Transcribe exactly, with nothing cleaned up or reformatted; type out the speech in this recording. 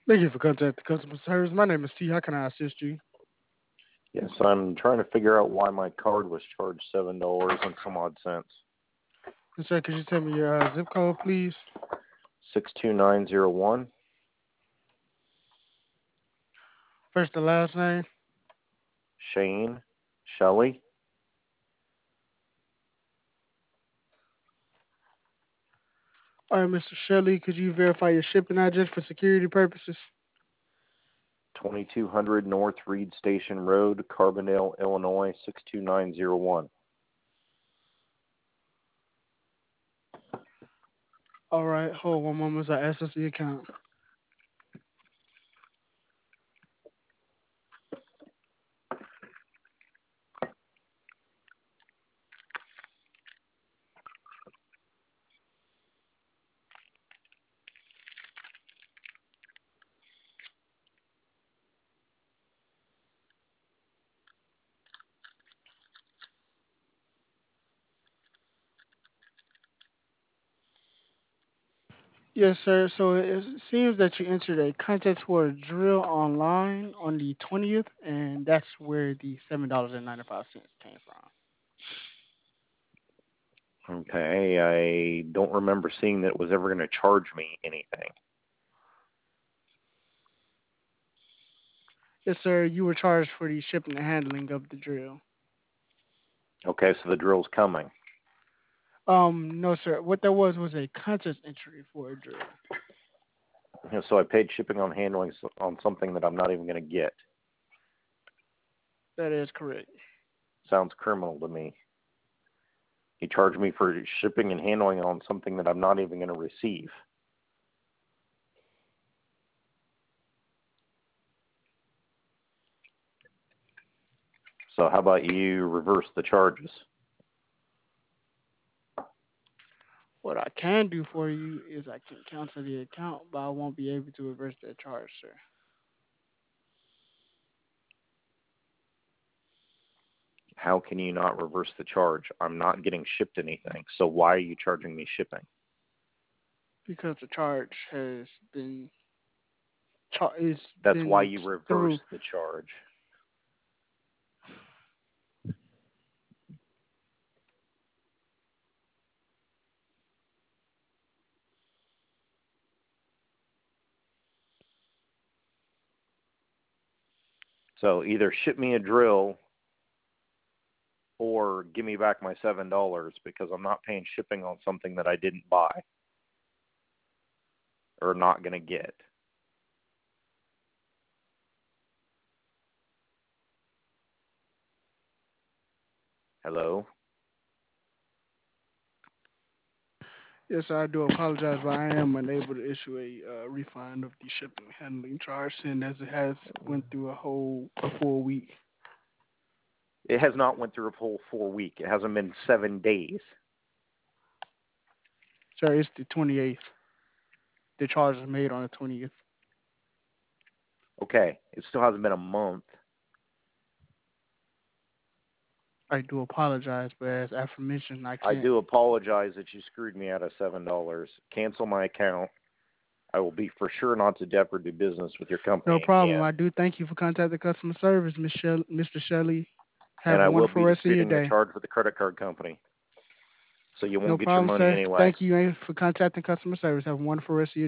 Thank you for contacting customer service. My name is T. How can I assist you? Yes, I'm trying to figure out why my card was charged seven dollars and some odd cents. Yes, sir, could you tell me your uh, zip code, please? Six two nine zero one. First and last name. Shane Shelley. All right, Mister Shelley, could you verify your shipping address for security purposes? Twenty-two hundred North Reed Station Road, Carbondale, Illinois six two nine zero one. All right, hold one moment as I access the account. Yes, sir. So it seems that you entered a contest for a drill online on the twentieth, and that's where the seven dollars and ninety-five cents came from. Okay, I don't remember seeing that it was ever going to charge me anything. Yes, sir. You were charged for the shipping and handling of the drill. Okay, so the drill's coming. Um, no, sir. What there was was a contest entry for a drill. You know, so I paid shipping on handling s- on something that I'm not even going to get. That is correct. Sounds criminal to me. He charged me for shipping and handling on something that I'm not even going to receive. So how about you reverse the charges? What I can do for you is I can cancel the account, but I won't be able to reverse that charge, sir. How can you not reverse the charge? I'm not getting shipped anything. So why are you charging me shipping? Because the charge has been char- it's That's why been you reverse through. the charge. So either ship me a drill or give me back my seven dollars because I'm not paying shipping on something that I didn't buy or not going to get. Hello? Yes, sir, I do apologize, but I am unable to issue a uh, refund of the shipping and handling charge, seeing as it has went through a whole a full week. It has not went through a full four week. It hasn't been seven days. Sir, it's the twenty-eighth. The charge is made on the twentieth. Okay, it still hasn't been a month. I do apologize, but as aforementioned, I I can't. do apologize that you screwed me out of seven dollars. Cancel my account. I will be for sure not to ever do business with your No company problem. again. I do thank you for contacting customer service, Miss Shell- Mister Shelley. Have And a I will wonderful be rest of your disputing the day. charge with the credit card company. So you No won't get your problem, money sir. anyway. Thank you eh, for contacting customer service. Have a wonderful rest of your day.